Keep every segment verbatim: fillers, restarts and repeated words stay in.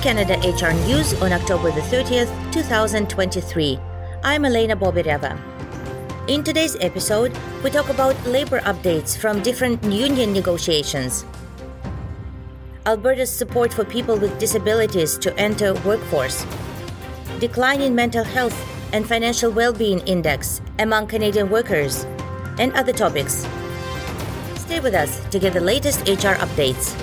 Canada H R News on October the thirtieth, twenty twenty-three. I'm Elena Bobireva. In today's episode, we talk about labor updates from different union negotiations, Alberta's support for people with disabilities to enter workforce, decline in mental health and financial well-being index among Canadian workers, and other topics. Stay with us to get the latest H R updates.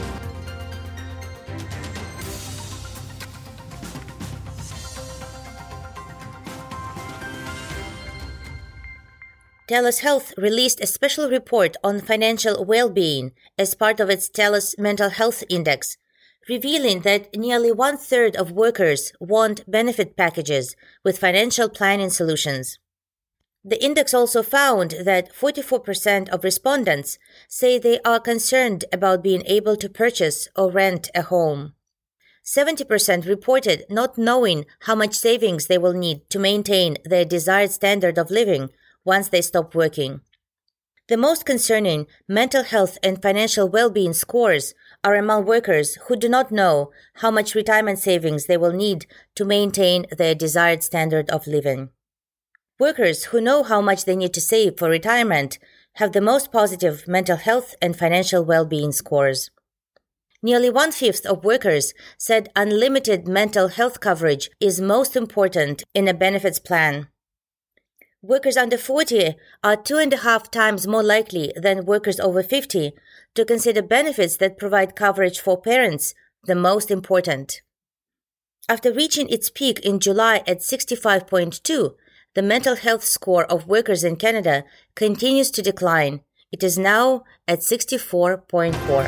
TELUS Health released a special report on financial well-being as part of its TELUS Mental Health Index, revealing that nearly one-third of workers want benefit packages with financial planning solutions. The index also found that forty-four percent of respondents say they are concerned about being able to purchase or rent a home. seventy percent reported not knowing how much savings they will need to maintain their desired standard of living once they stop working. The most concerning mental health and financial well-being scores are among workers who do not know how much retirement savings they will need to maintain their desired standard of living. Workers who know how much they need to save for retirement have the most positive mental health and financial well-being scores. Nearly one-fifth of workers said unlimited mental health coverage is most important in a benefits plan. Workers under forty are two and a half times more likely than workers over fifty to consider benefits that provide coverage for parents the most important. After reaching its peak in July at sixty-five point two, the mental health score of workers in Canada continues to decline. It is now at sixty-four point four.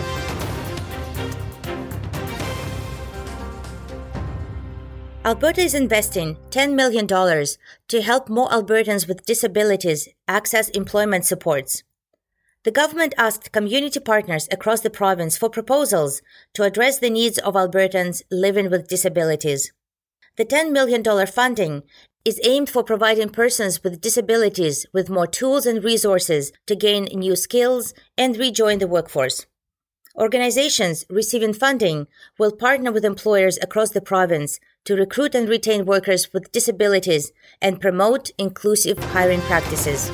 Alberta is investing ten million dollars to help more Albertans with disabilities access employment supports. The government asked community partners across the province for proposals to address the needs of Albertans living with disabilities. The ten million dollars funding is aimed for providing persons with disabilities with more tools and resources to gain new skills and rejoin the workforce. Organizations receiving funding will partner with employers across the province to recruit and retain workers with disabilities and promote inclusive hiring practices.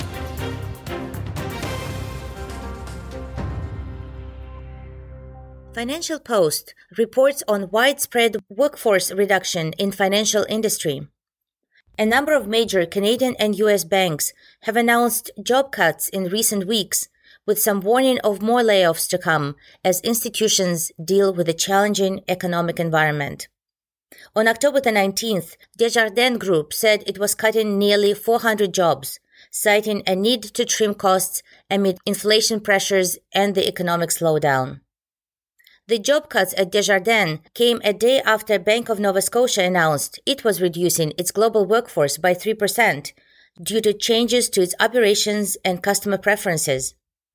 Financial Post reports on widespread workforce reduction in financial industry. A number of major Canadian and U S banks have announced job cuts in recent weeks, with some warning of more layoffs to come as institutions deal with a challenging economic environment. On October the nineteenth, Desjardins Group said it was cutting nearly four hundred jobs, citing a need to trim costs amid inflation pressures and the economic slowdown. The job cuts at Desjardins came a day after Bank of Nova Scotia announced it was reducing its global workforce by three percent due to changes to its operations and customer preferences.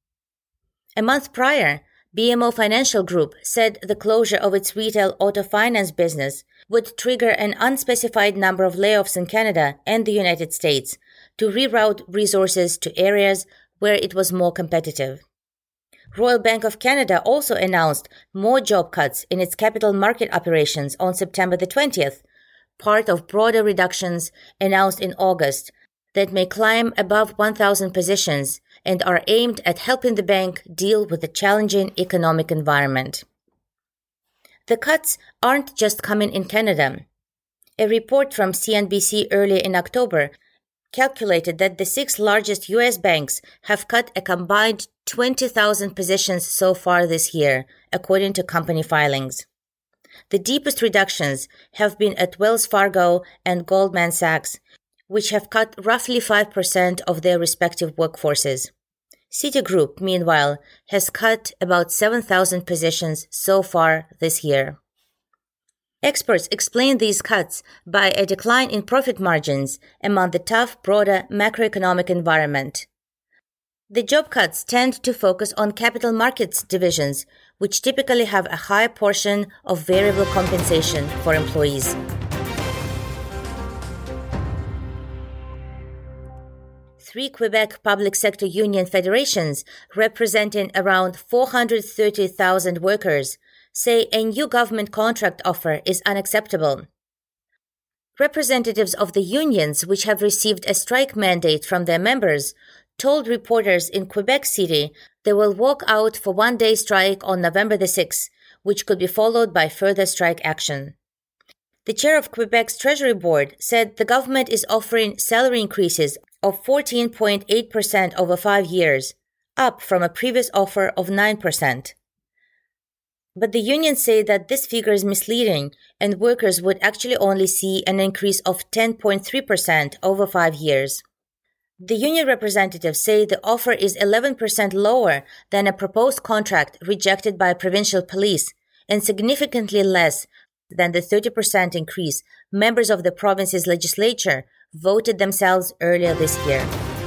A month prior, B M O Financial Group said the closure of its retail auto finance business would trigger an unspecified number of layoffs in Canada and the United States to reroute resources to areas where it was more competitive. Royal Bank of Canada also announced more job cuts in its capital market operations on September the twentieth, part of broader reductions announced in August that may climb above one thousand positions and are aimed at helping the bank deal with the challenging economic environment. The cuts aren't just coming in Canada. A report from C N B C earlier in October calculated that the six largest U S banks have cut a combined twenty thousand positions so far this year, according to company filings. The deepest reductions have been at Wells Fargo and Goldman Sachs, which have cut roughly five percent of their respective workforces. Citigroup, meanwhile, has cut about seven thousand positions so far this year. Experts explain these cuts by a decline in profit margins among the tough, broader macroeconomic environment. The job cuts tend to focus on capital markets divisions, which typically have a high portion of variable compensation for employees. Three Quebec public sector union federations, representing around four hundred thirty thousand workers, say a new government contract offer is unacceptable. Representatives of the unions, which have received a strike mandate from their members, told reporters in Quebec City they will walk out for one-day strike on November the sixth, which could be followed by further strike action. The chair of Quebec's Treasury Board said the government is offering salary increases of fourteen point eight percent over five years, up from a previous offer of nine percent. But the unions say that this figure is misleading and workers would actually only see an increase of ten point three percent over five years. The union representatives say the offer is eleven percent lower than a proposed contract rejected by provincial police and significantly less than the thirty percent increase members of the province's legislature voted themselves earlier this year.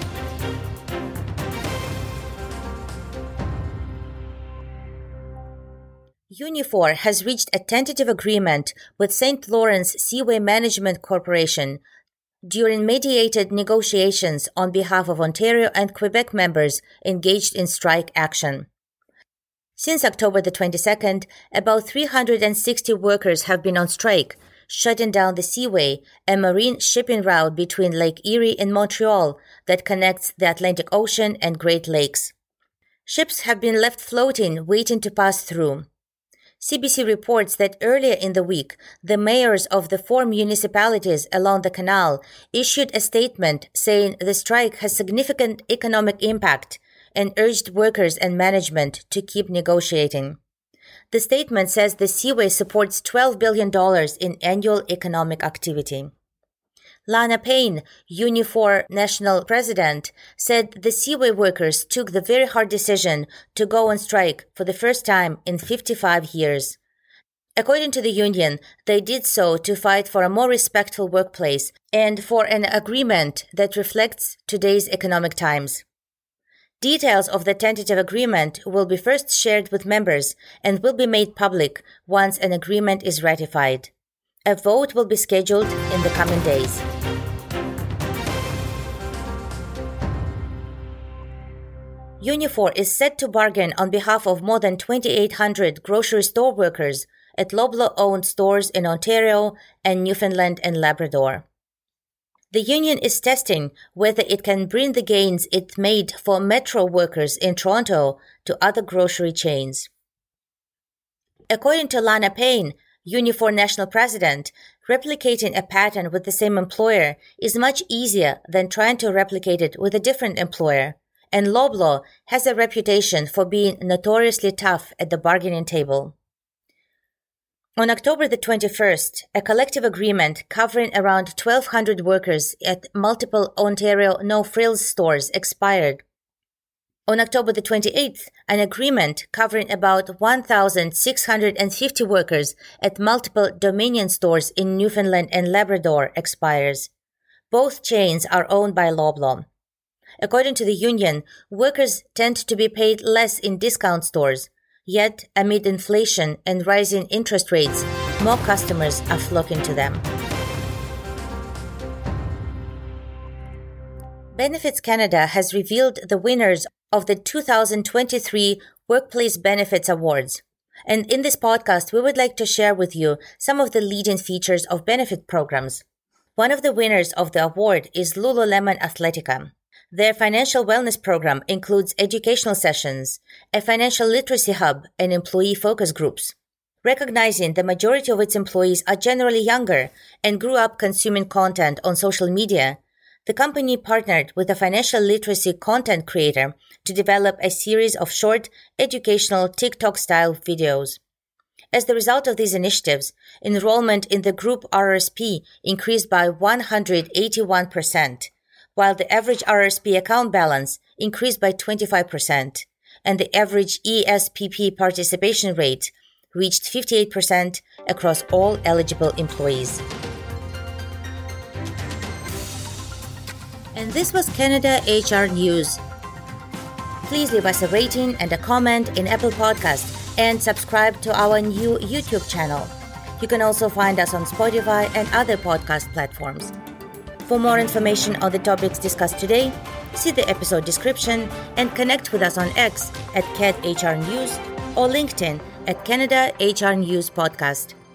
Unifor has reached a tentative agreement with Saint Lawrence Seaway Management Corporation during mediated negotiations on behalf of Ontario and Quebec members engaged in strike action. Since October the twenty-second, about three hundred sixty workers have been on strike, shutting down the Seaway, a marine shipping route between Lake Erie and Montreal that connects the Atlantic Ocean and Great Lakes. Ships have been left floating, waiting to pass through. C B C reports that earlier in the week, the mayors of the four municipalities along the canal issued a statement saying the strike has significant economic impact and urged workers and management to keep negotiating. The statement says the Seaway supports twelve billion dollars in annual economic activity. Lana Payne, Unifor national president, said the Seaway workers took the very hard decision to go on strike for the first time in fifty-five years. According to the union, they did so to fight for a more respectful workplace and for an agreement that reflects today's economic times. Details of the tentative agreement will be first shared with members and will be made public once an agreement is ratified. A vote will be scheduled in the coming days. Unifor is set to bargain on behalf of more than twenty-eight hundred grocery store workers at Loblaw-owned stores in Ontario and Newfoundland and Labrador. The union is testing whether it can bring the gains it made for Metro workers in Toronto to other grocery chains. According to Lana Payne, Unifor national president, replicating a pattern with the same employer is much easier than trying to replicate it with a different employer, and Loblaw has a reputation for being notoriously tough at the bargaining table. On October the twenty-first, a collective agreement covering around twelve hundred workers at multiple Ontario No Frills stores expired. On October the twenty-eighth, an agreement covering about one thousand six hundred fifty workers at multiple Dominion stores in Newfoundland and Labrador expires. Both chains are owned by Loblaw. According to the union, workers tend to be paid less in discount stores, yet amid inflation and rising interest rates, more customers are flocking to them. Benefits Canada has revealed the winners of the two thousand twenty-three Workplace Benefits Awards. And in this podcast, we would like to share with you some of the leading features of benefit programs. One of the winners of the award is Lululemon Athletica. Their financial wellness program includes educational sessions, a financial literacy hub, and employee focus groups. Recognizing the majority of its employees are generally younger and grew up consuming content on social media, the company partnered with a financial literacy content creator to develop a series of short, educational TikTok-style videos. As the result of these initiatives, enrollment in the group R R S P increased by one hundred eighty-one percent, while the average R R S P account balance increased by twenty-five percent, and the average E S P P participation rate reached fifty-eight percent across all eligible employees. And this was Canada H R News. Please leave us a rating and a comment in Apple Podcasts and subscribe to our new YouTube channel. You can also find us on Spotify and other podcast platforms. For more information on the topics discussed today, see the episode description and connect with us on X at C A D H R News or LinkedIn at Canada H R News Podcast.